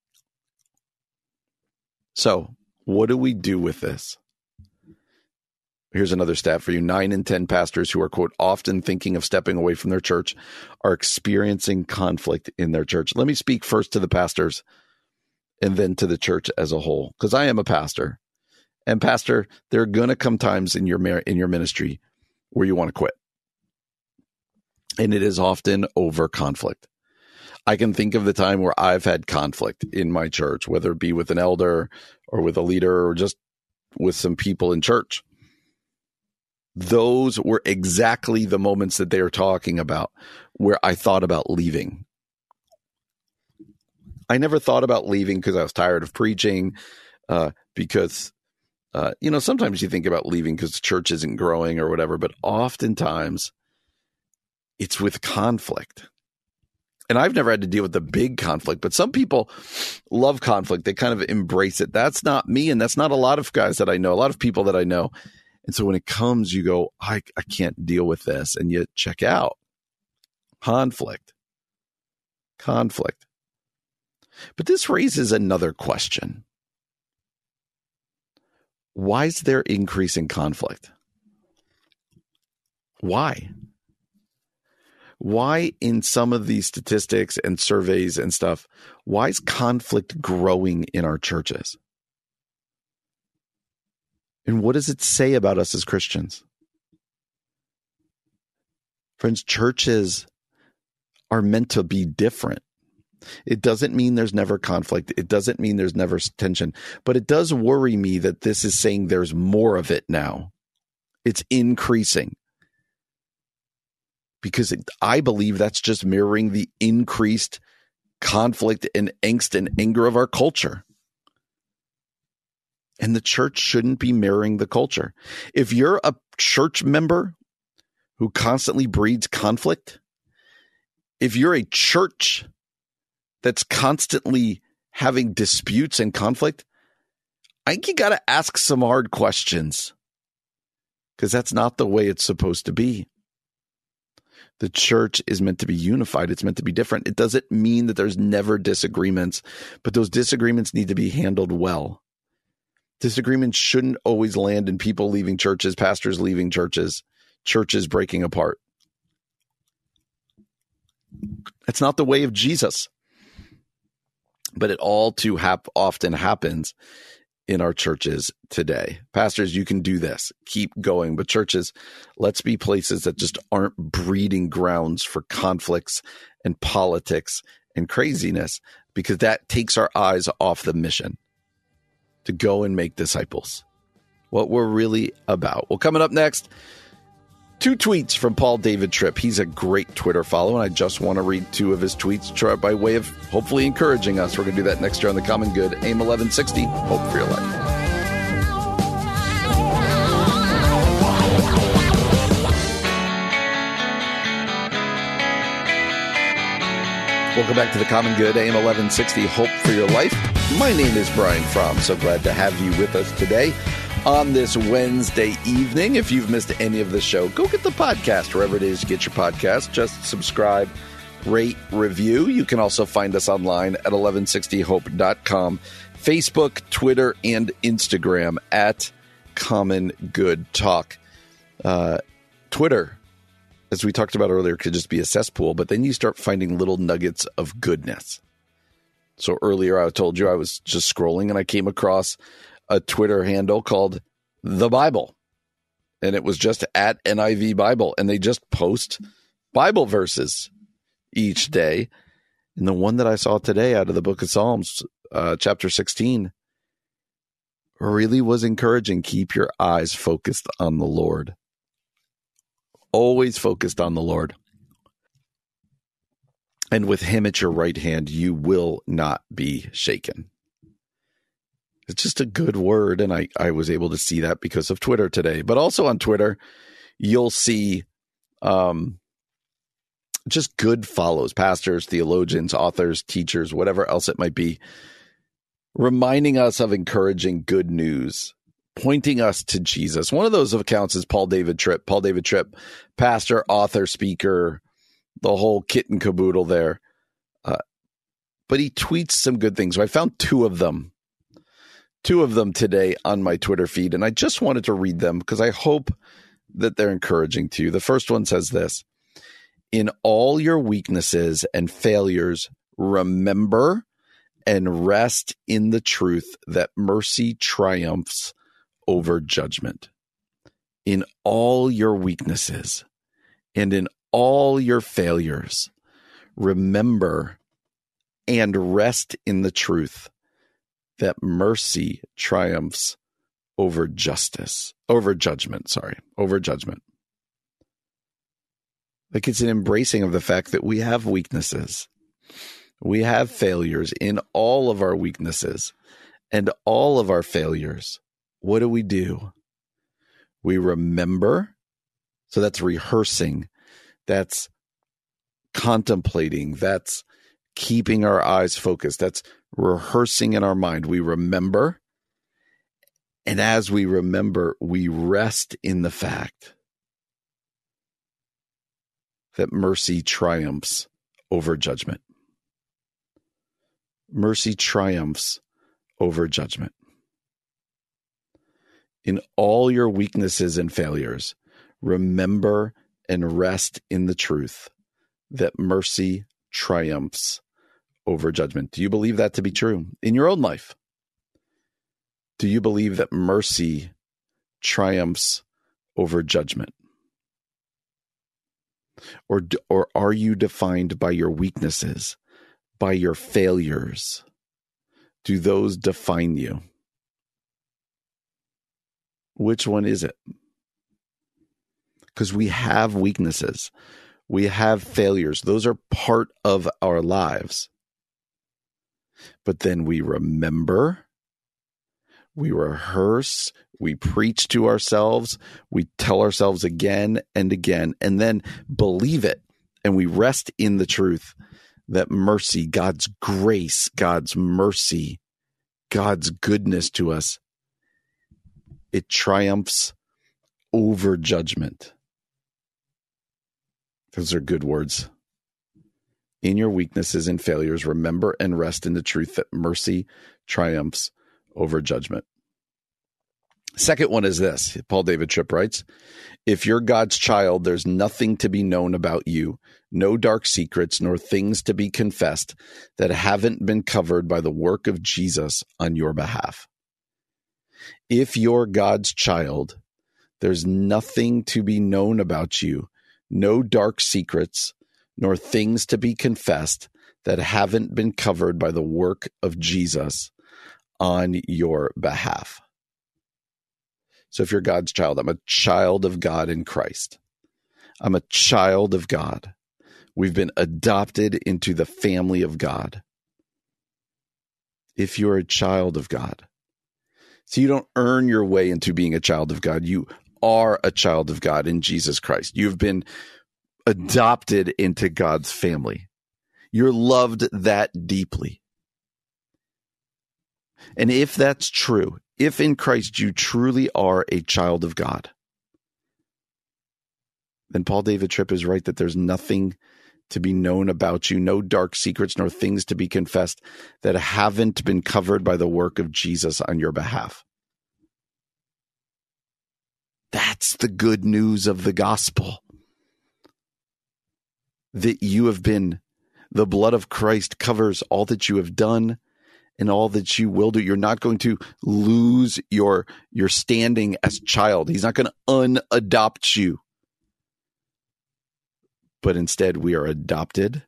So, what do we do with this? Here's another stat for you. Nine in ten pastors who are, quote, often thinking of stepping away from their church are experiencing conflict in their church. Let me speak first to the pastors and then to the church as a whole, because I am a pastor. And pastor, there are going to come times in your in your ministry where you want to quit. And it is often over conflict. I can think of the time where I've had conflict in my church, whether it be with an elder or with a leader or just with some people in church. Those were exactly the moments that they are talking about where I thought about leaving. I never thought about leaving because I was tired of preaching, uh, because, uh, you know, sometimes you think about leaving because the church isn't growing or whatever, but oftentimes it's with conflict. And I've never had to deal with the big conflict, but some people love conflict. They kind of embrace it. That's not me. And that's not a lot of guys that I know, a lot of people that I know. And so when it comes, you go, I, I can't deal with this. And you check out conflict, conflict. But this raises another question. Why is there increase in conflict? Why? Why in some of these statistics and surveys and stuff, why is conflict growing in our churches? And what does it say about us as Christians? Friends, churches are meant to be different. It doesn't mean there's never conflict. It doesn't mean there's never tension. But it does worry me that this is saying there's more of it now. It's increasing. Because it, I believe that's just mirroring the increased conflict and angst and anger of our culture. And the church shouldn't be mirroring the culture. If you're a church member who constantly breeds conflict, if you're a church that's constantly having disputes and conflict, I think you got to ask some hard questions, because that's not the way it's supposed to be. The church is meant to be unified. It's meant to be different. It doesn't mean that there's never disagreements, but those disagreements need to be handled well. Disagreements shouldn't always land in people leaving churches, pastors leaving churches, churches breaking apart. It's not the way of Jesus. But it all too hap- often happens in our churches today. Pastors, you can do this. Keep going. But churches, let's be places that just aren't breeding grounds for conflicts and politics and craziness, because that takes our eyes off the mission to go and make disciples. What we're really about. Well, coming up next, two tweets from Paul David Tripp. He's a great Twitter follow, and I just want to read two of his tweets try, by way of hopefully encouraging us. We're going to do that next year on The Common Good. AIM eleven sixty, Hope for Your Life. Welcome back to The Common Good, AIM eleven sixty, Hope for Your Life. My name is Brian Fromm. So glad to have you with us today on this Wednesday evening. If you've missed any of the show, go get the podcast wherever it is you get your podcast. Just subscribe, rate, review. You can also find us online at eleven sixty hope dot com, Facebook, Twitter, and Instagram at Common Good Talk. Uh, Twitter, as we talked about earlier, could just be a cesspool, but then you start finding little nuggets of goodness. So earlier I told you I was just scrolling and I came across a Twitter handle called The Bible. And it was just at N I V Bible. And they just post Bible verses each day. And the one that I saw today out of the book of Psalms, uh, chapter sixteen, really was encouraging. Keep your eyes focused on the Lord. Always focused on the Lord. And with him at your right hand, you will not be shaken. It's just a good word, and I, I was able to see that because of Twitter today. But also on Twitter, you'll see um, just good follows, pastors, theologians, authors, teachers, whatever else it might be, reminding us of encouraging good news, pointing us to Jesus. One of those accounts is Paul David Tripp. Paul David Tripp, pastor, author, speaker, the whole kit and caboodle there. Uh, but he tweets some good things. So I found two of them. Two of them today on my Twitter feed, and I just wanted to read them because I hope that they're encouraging to you. The first one says this: in all your weaknesses and failures, remember and rest in the truth that mercy triumphs over judgment. In all your weaknesses and in all your failures, remember and rest in the truth that mercy triumphs over justice, over judgment, sorry, over judgment. Like, it's an embracing of the fact that we have weaknesses. We have failures. In all of our weaknesses and all of our failures, what do we do? We remember. So that's rehearsing. That's contemplating. That's keeping our eyes focused. That's rehearsing in our mind. We remember. And as we remember, we rest in the fact that mercy triumphs over judgment. Mercy triumphs over judgment. In all your weaknesses and failures, remember and rest in the truth that mercy triumphs over judgment. Do you believe that to be true in your own life? Do you believe that mercy triumphs over judgment? Or, or are you defined by your weaknesses, by your failures? Do those define you? Which one is it? Because we have weaknesses. We have failures. Those are part of our lives. But then we remember, we rehearse, we preach to ourselves, we tell ourselves again and again, and then believe it. And we rest in the truth that mercy, God's grace, God's mercy, God's goodness to us, it triumphs over judgment. Those are good words. In your weaknesses and failures, remember and rest in the truth that mercy triumphs over judgment. Second one is this. Paul David Tripp writes, if you're God's child, there's nothing to be known about you, no dark secrets, nor things to be confessed that haven't been covered by the work of Jesus on your behalf. If you're God's child, there's nothing to be known about you, no dark secrets, nor things to be confessed that haven't been covered by the work of Jesus on your behalf. So if you're God's child, I'm a child of God in Christ. I'm a child of God. We've been adopted into the family of God. If you're a child of God. So you don't earn your way into being a child of God. You are a child of God in Jesus Christ. You've been adopted into God's family. You're loved that deeply. And if that's true, if in Christ you truly are a child of God, then Paul David Tripp is right that there's nothing to be known about you, no dark secrets nor things to be confessed that haven't been covered by the work of Jesus on your behalf. That's the good news of the gospel. That you have been, the blood of Christ covers all that you have done and all that you will do. You're not going to lose your, your standing as child. He's not going to unadopt you. But instead, we are adopted.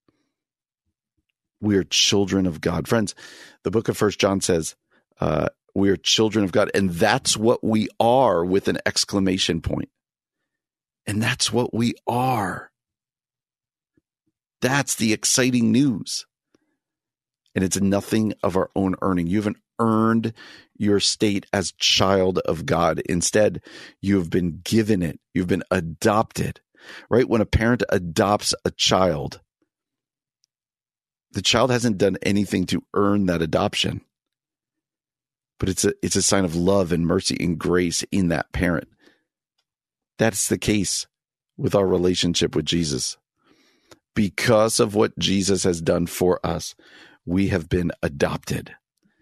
We are children of God. Friends, the book of First John says, uh, we are children of God. And that's what we are with an exclamation point. And that's what we are. That's the exciting news. And it's nothing of our own earning. You haven't earned your state as child of God. Instead, you have been given it. You've been adopted. Right? When a parent adopts a child, the child hasn't done anything to earn that adoption. But it's a it's a sign of love and mercy and grace in that parent. That's the case with our relationship with Jesus. Because of what Jesus has done for us, we have been adopted.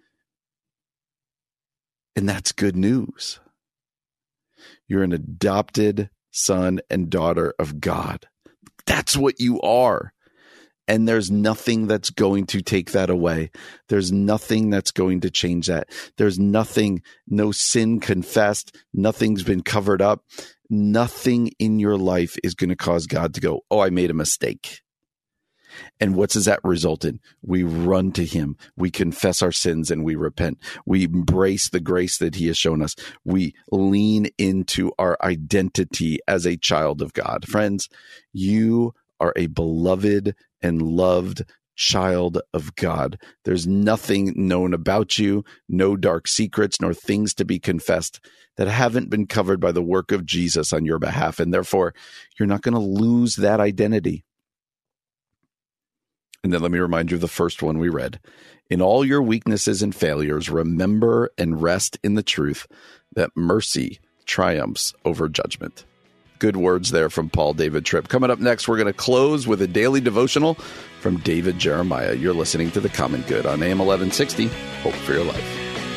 And that's good news. You're an adopted son and daughter of God. That's what you are. And there's nothing that's going to take that away. There's nothing that's going to change that. There's nothing, no sin confessed. Nothing's been covered up. Nothing in your life is going to cause God to go, oh, I made a mistake. And what does that result in? We run to him. We confess our sins and we repent. We embrace the grace that he has shown us. We lean into our identity as a child of God. Friends, you are a beloved and loved child of God. There's nothing known about you, no dark secrets, nor things to be confessed that haven't been covered by the work of Jesus on your behalf. And therefore, you're not going to lose that identity. And then let me remind you of the first one we read. In all your weaknesses and failures, remember and rest in the truth that mercy triumphs over judgment. Good words there from Paul David Tripp. Coming up next, we're going to close with a daily devotional from David Jeremiah. You're listening to The Common Good on A M eleven sixty. Hope for your life.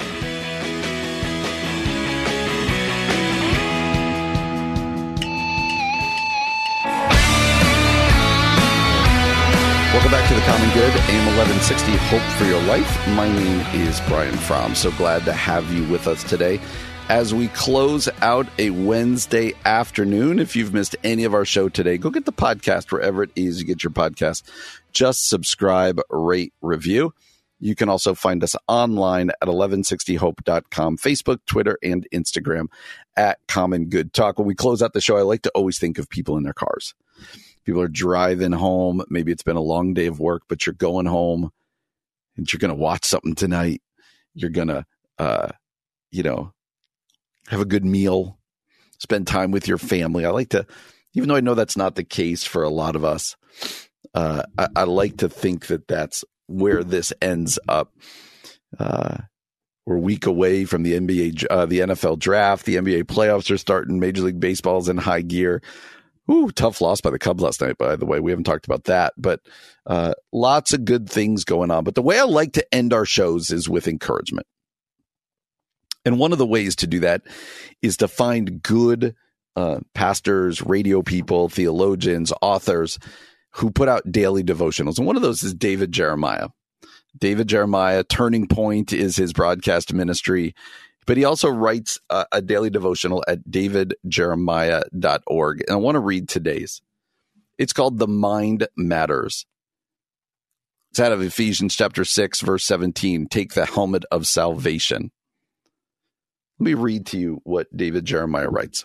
Welcome back to The Common Good, A M eleven sixty, Hope for Your Life. My name is Brian Fromm. So glad to have you with us today as we close out a Wednesday afternoon. If you've missed any of our show today, go get the podcast wherever it is you get your podcast. Just subscribe, rate, review. You can also find us online at eleven sixty hope dot com, Facebook, Twitter, and Instagram at Common Good Talk. When we close out the show, I like to always think of people in their cars. People are driving home. Maybe it's been a long day of work, but you're going home and you're going to watch something tonight. You're going to, uh, you know, have a good meal, spend time with your family. I like to, even though I know that's not the case for a lot of us, uh, I, I like to think that that's where this ends up. Uh, we're a week away from the N B A, uh, the N F L draft. The N B A playoffs are starting. Major League Baseball's in high gear. Ooh, tough loss by the Cubs last night, by the way. We haven't talked about that, but uh, lots of good things going on. But the way I like to end our shows is with encouragement. And one of the ways to do that is to find good uh, pastors, radio people, theologians, authors who put out daily devotionals. And one of those is David Jeremiah. David Jeremiah, Turning Point is his broadcast ministry. But he also writes a, a daily devotional at david jeremiah dot org. And I want to read today's. It's called The Mind Matters. It's out of Ephesians chapter six, verse seventeen. Take the helmet of salvation. Let me read to you what David Jeremiah writes.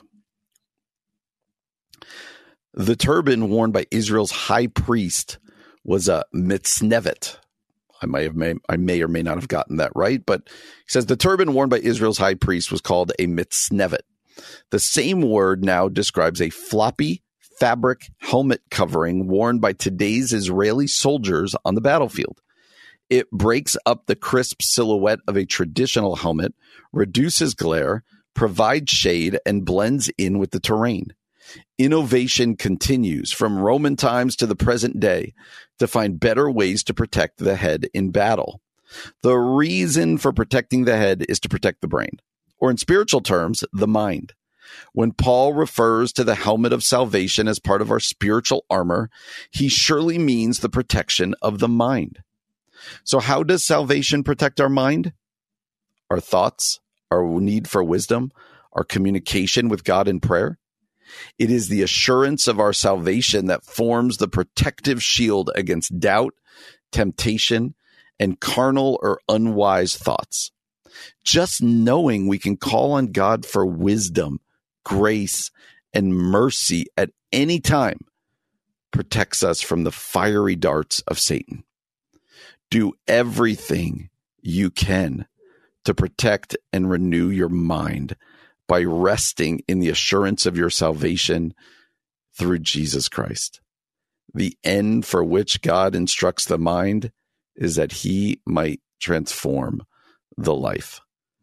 The turban worn by Israel's high priest was a mitznevit. I may have may, I may or may not have gotten that right, but he says the turban worn by Israel's high priest was called a mitznevit. The same word now describes a floppy fabric helmet covering worn by today's Israeli soldiers on the battlefield. It breaks up the crisp silhouette of a traditional helmet, reduces glare, provides shade, and blends in with the terrain. Innovation continues from Roman times to the present day to find better ways to protect the head in battle. The reason for protecting the head is to protect the brain, or in spiritual terms, the mind. When Paul refers to the helmet of salvation as part of our spiritual armor, he surely means the protection of the mind. So how does salvation protect our mind? Our thoughts, our need for wisdom, our communication with God in prayer. It is the assurance of our salvation that forms the protective shield against doubt, temptation, and carnal or unwise thoughts. Just knowing we can call on God for wisdom, grace, and mercy at any time protects us from the fiery darts of Satan. Do everything you can to protect and renew your mind by resting in the assurance of your salvation through Jesus Christ. The end for which God instructs the mind is that he might transform the life.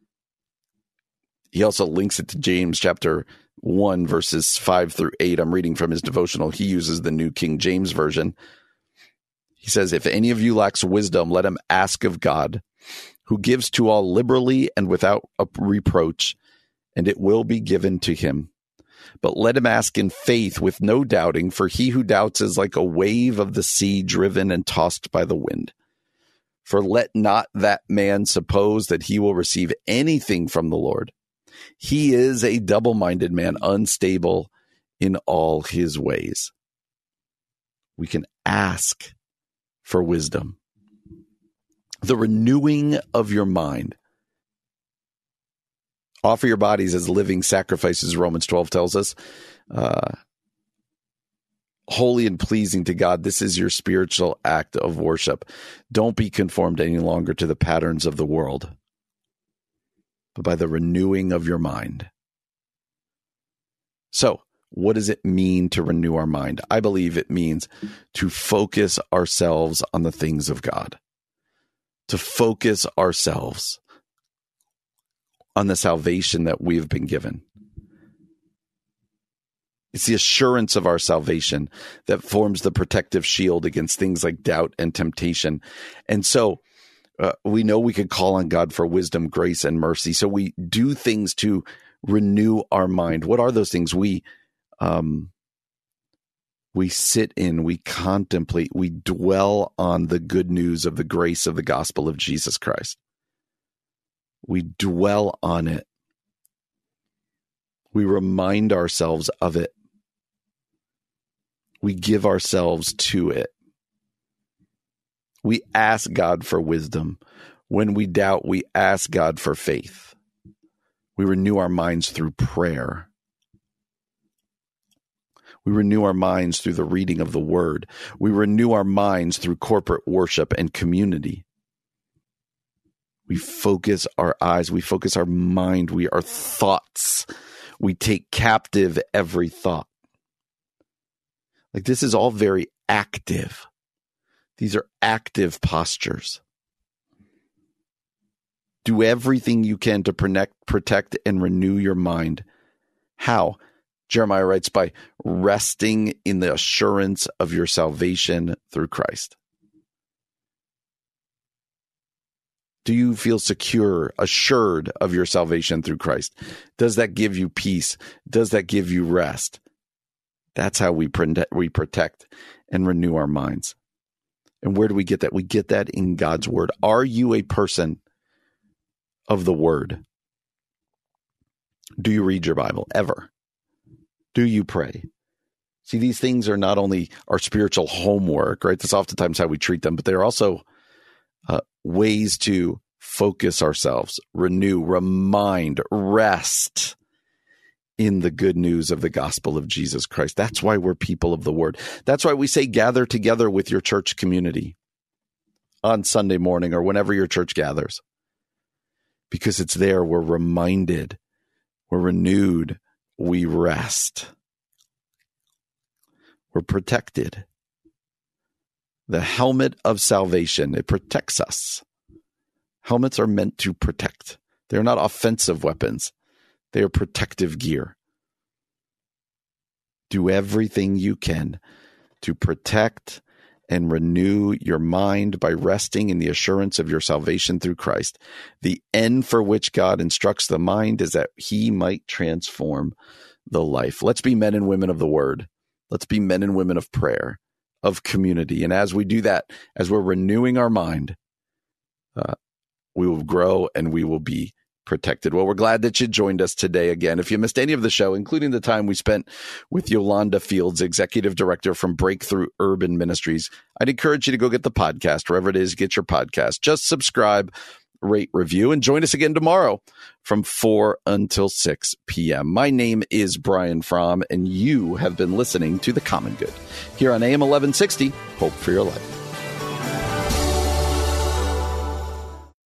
He also links it to James chapter one, verses five through eight. I'm reading from his devotional. He uses the New King James Version. He says, if any of you lacks wisdom, let him ask of God, who gives to all liberally and without a reproach, and it will be given to him. But let him ask in faith with no doubting, for he who doubts is like a wave of the sea driven and tossed by the wind. For let not that man suppose that he will receive anything from the Lord. He is a double-minded man, unstable in all his ways. We can ask for wisdom. The renewing of your mind. Offer your bodies as living sacrifices, Romans twelve tells us. Uh, holy and pleasing to God. This is your spiritual act of worship. Don't be conformed any longer to the patterns of the world, but by the renewing of your mind. So, What does it mean to renew our mind? I believe it means to focus ourselves on the things of God, to focus ourselves on the salvation that we have been given. It's the assurance of our salvation that forms the protective shield against things like doubt and temptation. And so uh, we know we could call on God for wisdom, grace, and mercy. So we do things to renew our mind. What are those things? We um, we sit in, we contemplate, we dwell on the good news of the grace of the gospel of Jesus Christ. We dwell on it. We remind ourselves of it. We give ourselves to it. We ask God for wisdom. When we doubt, we ask God for faith. We renew our minds through prayer. We renew our minds through the reading of the word. We renew our minds through corporate worship and community. We focus our eyes. We focus our mind. We our thoughts. We take captive every thought. Like, this is all very active. These are active postures. Do everything you can to protect, protect and renew your mind. How? Jeremiah writes, by resting in the assurance of your salvation through Christ. Do you feel secure, assured of your salvation through Christ? Does that give you peace? Does that give you rest? That's how we protect, we protect and renew our minds. And where do we get that? We get that in God's word. Are you a person of the word? Do you read your Bible ever? Do you pray? See, these things are not only our spiritual homework, right? That's oftentimes how we treat them, but they're also uh, ways to focus ourselves, renew, remind, rest in the good news of the gospel of Jesus Christ. That's why we're people of the word. That's why we say gather together with your church community on Sunday morning or whenever your church gathers. Because it's there we're reminded, we're renewed, we rest. We're protected. The helmet of salvation, it protects us. Helmets are meant to protect. They're not offensive weapons. They are protective gear. Do everything you can to protect and renew your mind by resting in the assurance of your salvation through Christ. The end for which God instructs the mind is that he might transform the life. Let's be men and women of the word. Let's be men and women of prayer, of community. And as we do that, as we're renewing our mind, uh, we will grow and we will be protected. Well, we're glad that you joined us today again. If you missed any of the show, including the time we spent with Yolanda Fields, Executive Director from Breakthrough Urban Ministries, I'd encourage you to go get the podcast, wherever it is, get your podcast. Just subscribe, rate, review, and join us again tomorrow from four until six p.m. My name is Brian Fromm, and you have been listening to The Common Good here on A M eleven sixty, Hope for Your Life.